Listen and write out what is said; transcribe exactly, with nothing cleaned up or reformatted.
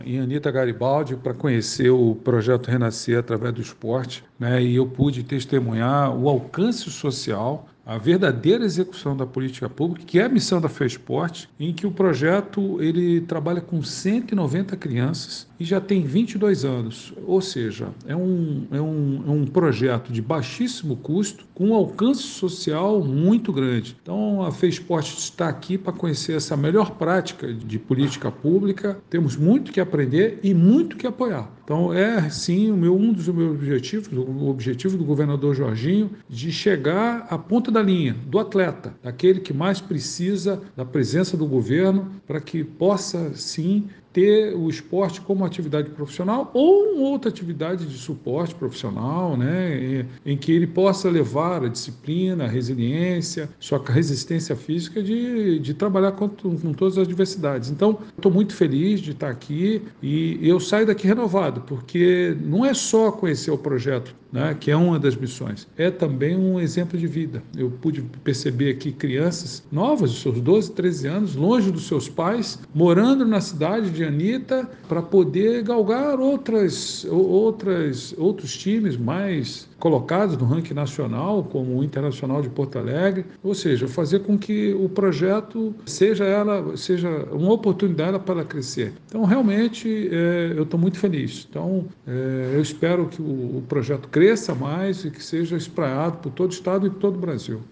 em Anita Garibaldi para conhecer o projeto Renascer através do esporte, né? E eu pude testemunhar o alcance social, a verdadeira execução da política pública, que é a missão da FESPORT, em que o projeto ele trabalha com cento e noventa crianças e já tem vinte e dois anos. Ou seja, é um, é um, é um projeto de baixíssimo custo, com um alcance social muito grande. Então, a FESPORT está aqui para conhecer essa melhor prática de política pública. Temos muito que aprender e muito que apoiar. Então, é sim o meu, um dos meus objetivos, o objetivo do governador Jorginho, de chegar à ponta da linha, do atleta, daquele que mais precisa da presença do governo para que possa, sim, ter o esporte como atividade profissional ou outra atividade de suporte profissional, né, em que ele possa levar a disciplina, a resiliência, sua resistência física de, de trabalhar com, com todas as diversidades. Então, estou muito feliz de estar aqui e eu saio daqui renovado, porque não é só conhecer o projeto, né, que é uma das missões, é também um exemplo de vida. Eu pude perceber aqui crianças novas, de seus doze, treze anos, longe dos seus pais, morando na cidade de Anita, para poder galgar outras, outras, outros times mais colocados no ranking nacional, como o Internacional de Porto Alegre, ou seja, fazer com que o projeto seja, ela, seja uma oportunidade para ela crescer. Então, realmente, é, eu estou muito feliz. Então, é, eu espero que o, o projeto cresça mais e que seja espraiado por todo o estado e por todo o Brasil.